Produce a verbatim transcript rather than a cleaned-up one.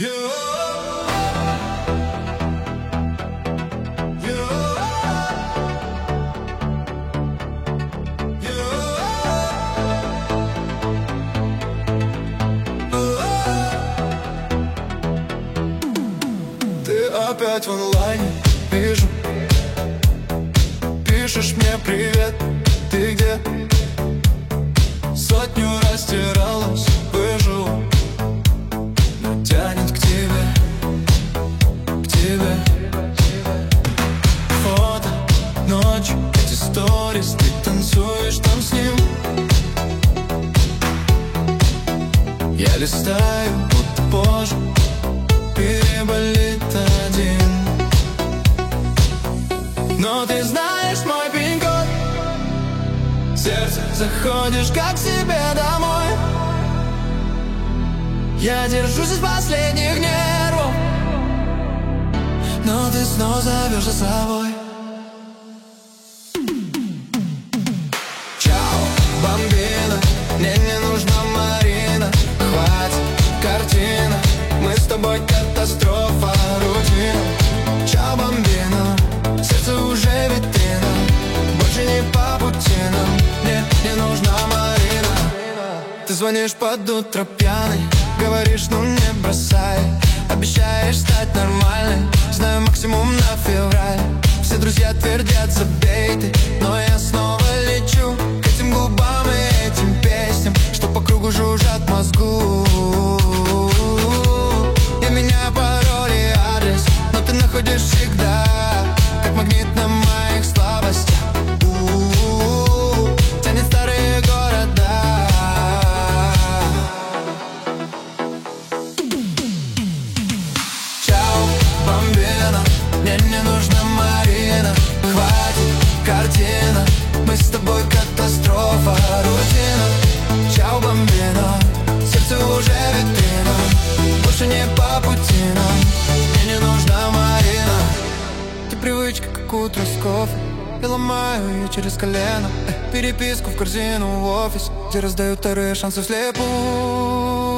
Ты опять в онлайне, вижу. Пишешь мне привет, ты где? Сотню растиралась, выжил, но тянет к тебе, к тебе. Фото, ночь, эти сторис, ты танцуешь там с ним. Я листаю, будто позже переболит один. Но ты знаешь мой пин-код. Сердце, заходишь как к себе домой. Я держусь из последних нервов, но ты снова зовешь за собой. Чао, бомбина, мне не нужна Марина. Хватит картина, мы с тобой катастрофа, рутина. Чао, бомбина, сердце уже витрина. Больше не по пути нам, мне не нужна Марина. Ты звонишь под утро пьяный, говоришь, ну не бросай. Обещаешь стать нормальной, знаю максимум на февраль. Все друзья твердят, забей ты, но я снова лечу к этим губам и этим песням, что по кругу жужжат в мозгу. Я меняю пароль и адрес, но ты находишь всегда, как магнит на моих слабостях. У-у-у, тянет старые города. Чао, бомбина, мне не нужна Марина. Хватит картина, мы с тобой катастрофа, рутина. Чао, бомбина, сердце уже витрина. Больше не по пути нам, мне не нужна Марина. Ты привычка, как утро с кофе, я ломаю ее через колено. э, Переписку в корзину в офис, где раздают вторые шансы вслепую.